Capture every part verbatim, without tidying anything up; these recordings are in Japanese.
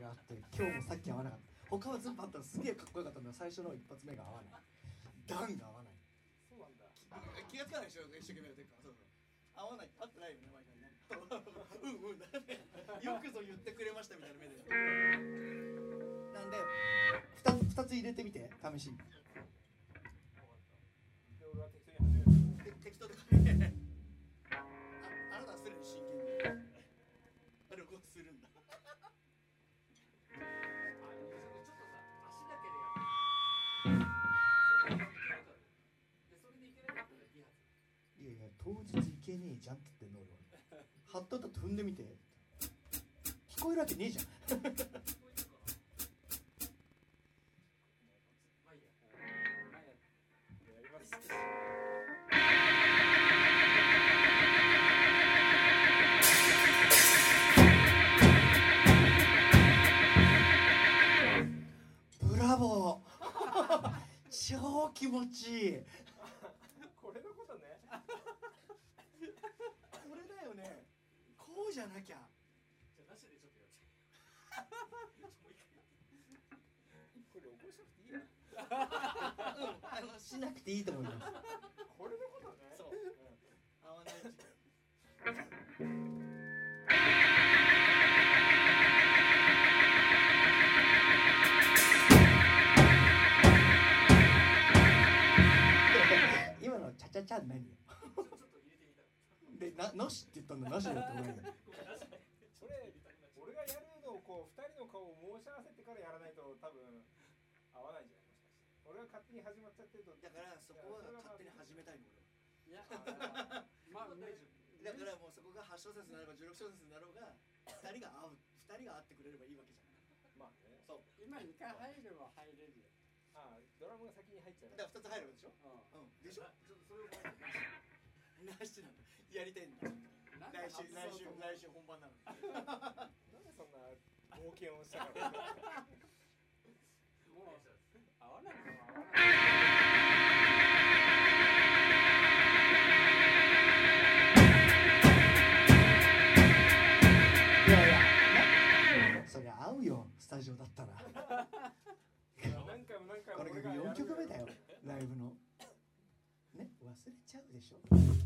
があって、今日もさっき合わなかった。他は全部あったのすげえかっこよかったんだけど、最初の一発目が合わない。段が合わない。 そうなんだ。 気がつかないでしょ、一生懸命やってるから。そうそう。合わない、合ってないよね、毎回ね。うんうんだね。よくぞ言ってくれましたみたいな目で。なんで、二つ、二つ入れてみて、試しに。 で、俺は適当に始める。 適当とかね。あ、あなたはすでに真剣に。あれをこうするんだ。当日いけねえじゃんって言ってんの俺は。ハットと踏んでみて。聞こえるわけねえじゃん。ブラボー。超気持ちいい。 これのことね。 これだよね。こうじゃなきゃ。 じゃあなしでちょっとやって。これ起こしなくていいよ。 うん、あのしなくていいと思います。 これのことね。 そう。うん、合わない時間。今のチャチャチャ何よ。で、な、なしって言ったんだ、なしだった方がいいよ。 それ、俺がやるのをこう、二人の顔を申し合わせてからやらないと多分合わないんじゃない？もしかして。俺が勝手に始まっちゃってると。 だからそこは勝手に始めたいの俺は。 いや、まあ、 だからもうそこがはち小節になろうがじゅうろく小節になろうが、二人が合う、二人が合ってくれればいいわけじゃん。 まあね。 そう。 今にかい入れば入れるよ。 ああ、ドラムが先に入っちゃう。 だからふたつ入るわけでしょ。うん。でしょ。それをなしなんだ。やりたいんだ。来週来週来週本番なのに。 なんでそんな冒険をしたから。 もう合わないのは合わない。 いやいや、そりゃ合うよ、スタジオだったら。 何回も何回もこれがよんきょくめだよ、ライブの。ね、忘れちゃうでしょ。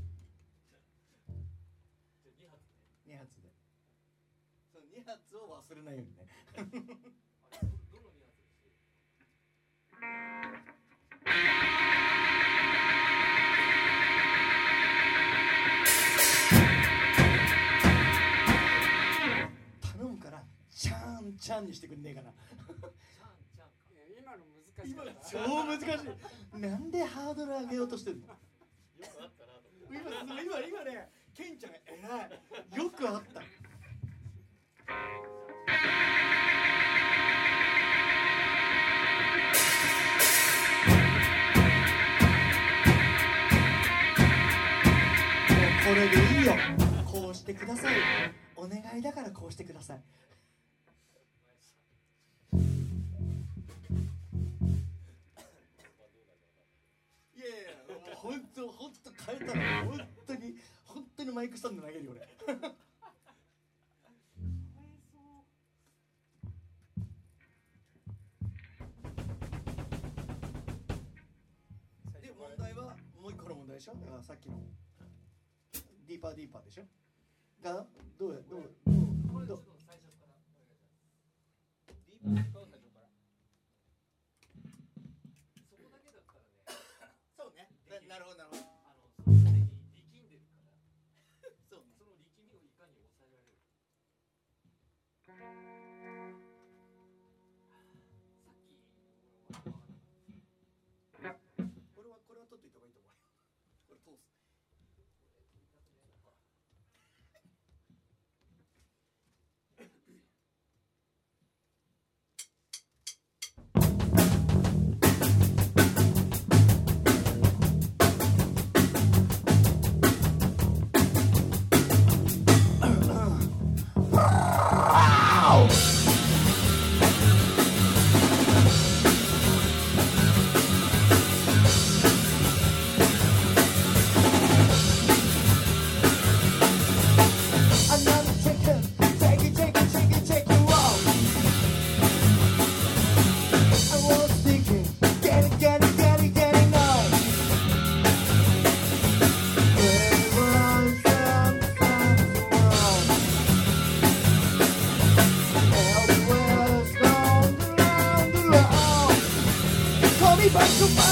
に発で。そのに発を忘れないようにね。頼むからチャーンチャーンにしてくんねえかな。 今の難しい。 今超難しい。なんでハードル上げようとしてんの。 よくあったなと思って。 今今今ね、ケンちゃん偉い。よくあった。これでいいよ。こうしてください。お願いだからこうしてください。いやいや、もう本当本当変えたら本当に本当にマイクスタンド投げるよ俺。で問題はもう一個の問題でしょ。だからさっきのディーパーディーパーでしょ。がどうやどうどうどう。 最初からディーパーディーパー最初から。 そこだけだったらね。 そうね。なるほどなるほど。 あのそのすでに力んでるから。 そうね。 その力みをいかに抑えられる。さっきこれはこれは取っといた方がいいと思うよ。これ通す。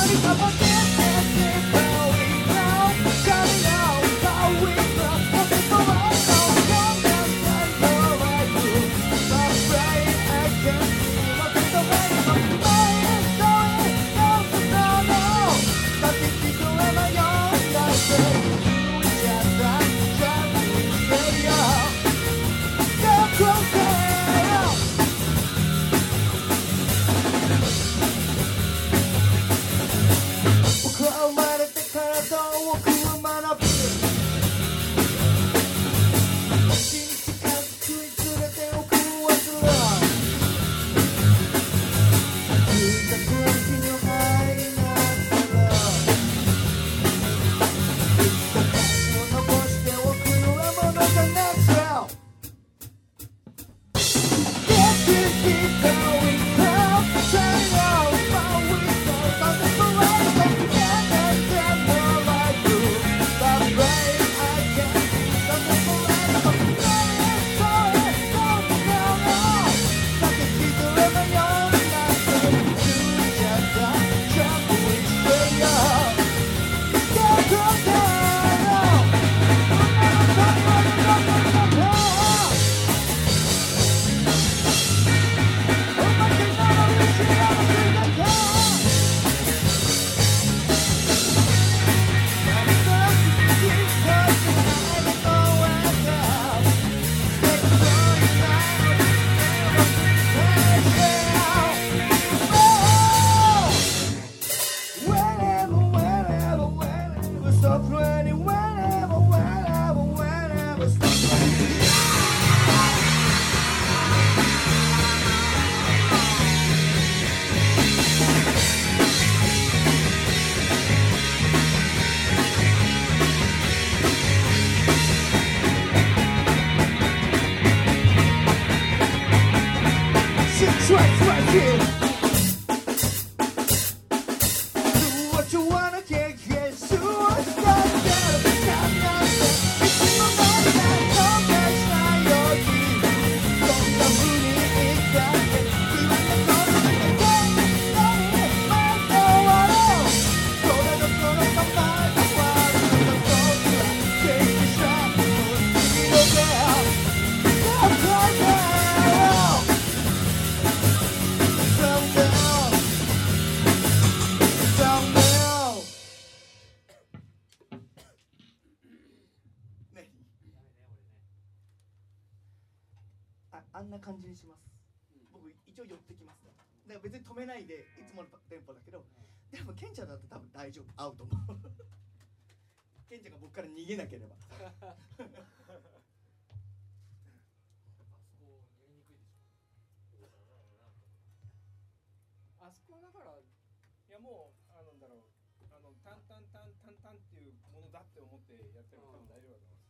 あんな感じにします。僕一応寄ってきますね。だから別に止めないでいつものテンポだけど、でもケンちゃんだと多分大丈夫、合うと思う。ケンちゃんが僕から逃げなければ。 あそこだから、いやもうあのなんだろう、あのタンタンタンタンタンっていうものだって思ってやっても多分大丈夫だと思います。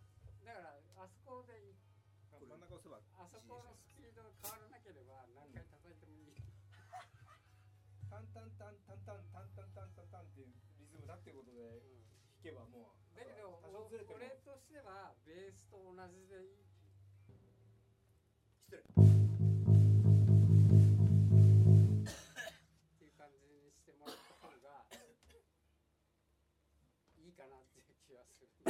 だからあそこで真ん中を押せばあそこのスピードが変わらなければ何回叩いてもいい。 タンタンタンタンタンタンタンタンタンタンっていうリズムだってことで弾けばもう。 だけど多少ずれても俺としてはベースと同じでいい。 失礼。 っていう感じにしてもらった方がいいかなっていう気がする。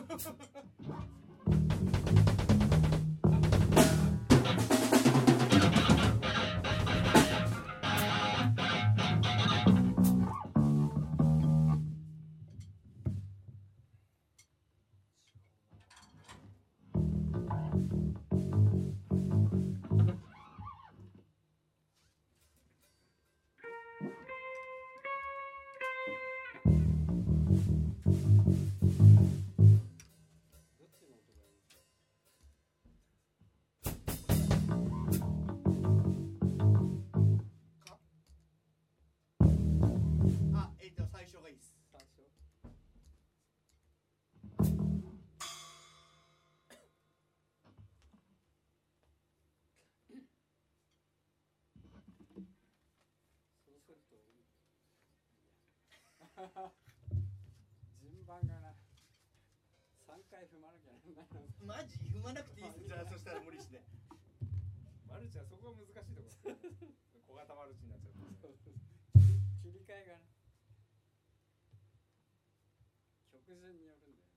あ、えっと最初がいいです。 最初そうすると順番がなさんかい踏まなきゃなんないの。 マジ踏まなくていいです。じゃあそしたら無理して。 マルチはそこが難しいところ。小型マルチになっちゃう。 切り替えがな曲順によるんだよ。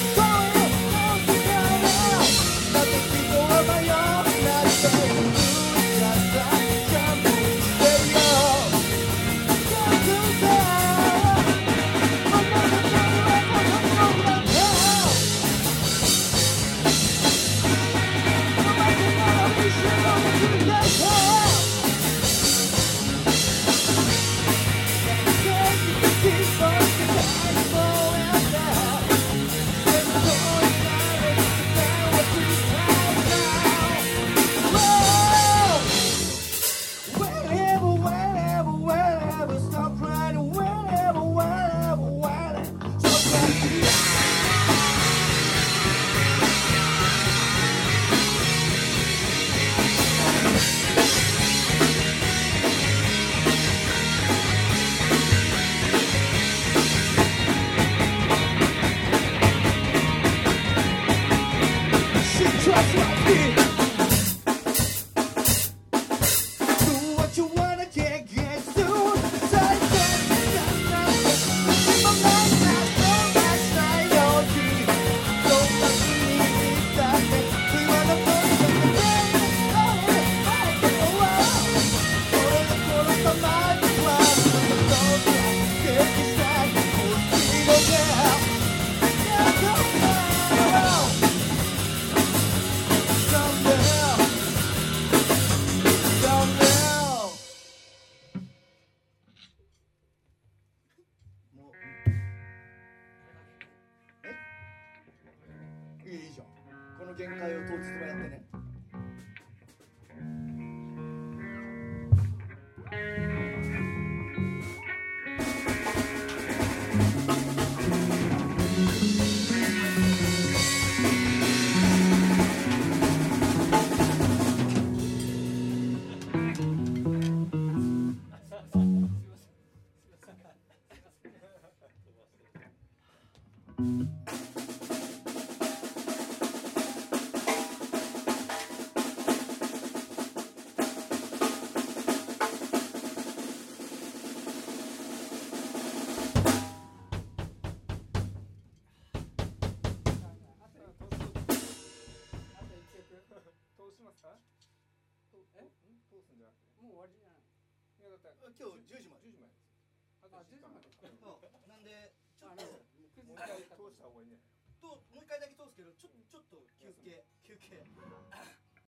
Nothing people of my own, not saying 通しますか？ え？ 通すんじゃなくて。 もう終わりじゃない。 いやだって今日じゅうじまで。 じゅうじまでです。あとあ、 いちじかん。 まで。 そうなんでちょあ、 っなんかともう一回通した方がいいんじゃない？ ともう一回だけ通すけどちょちょっと休憩休憩。